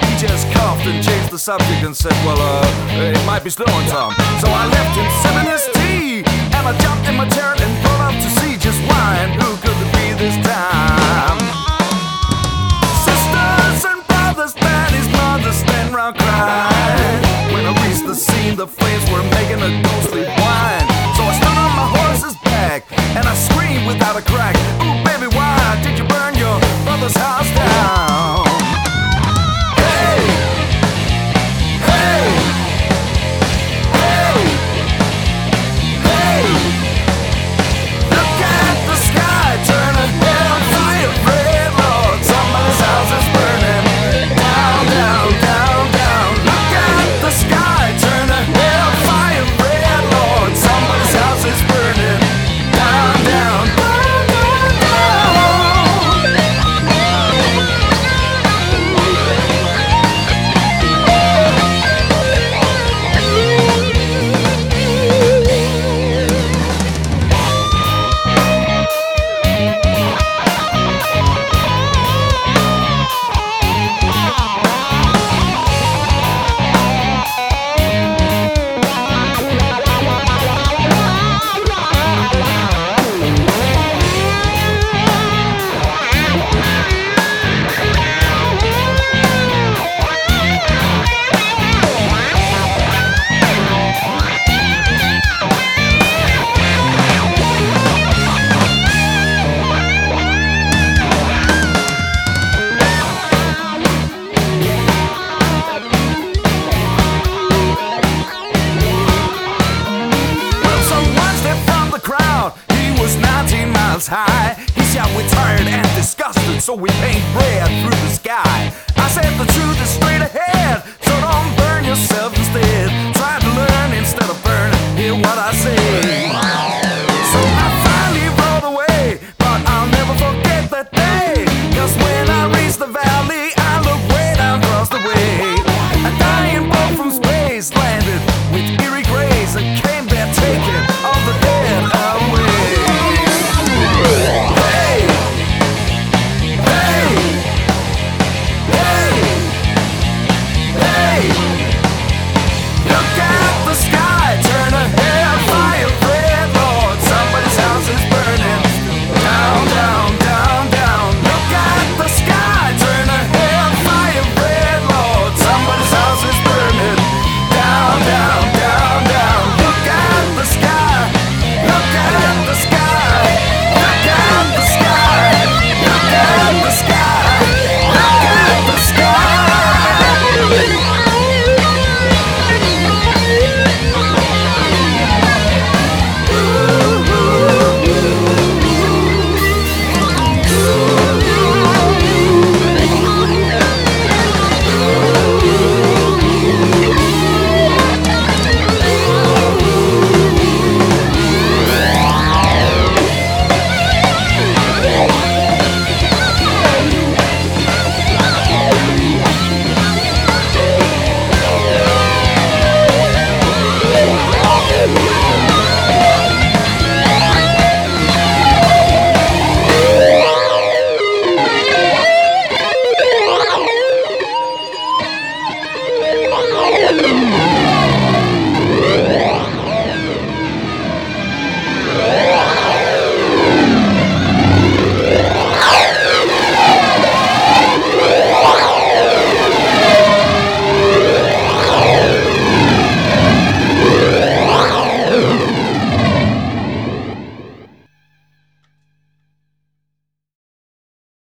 He just coughed and changed the subject and said, well, it might be snowing some. So I left him sipping his tea, and I jumped in my chair and pulled up to see just why and who could it be this time. Sisters and brothers, daddies, mothers stand round crying. When I reached the scene, the flames were making a ghostly whine. So I stood on my horse's back and I screamed without a crack, ooh baby, why did you burn your brother's house down? Hey, hey, hey, hey, look at the sky turning hellfire red, Lord, somebody's house is burning down, down, down, down. Look at the sky turning hellfire red, Lord, somebody's house is burning down, down, down, down, down. High. He shouted, we're tired and disgusted, so we paint red through the sky. I said the truth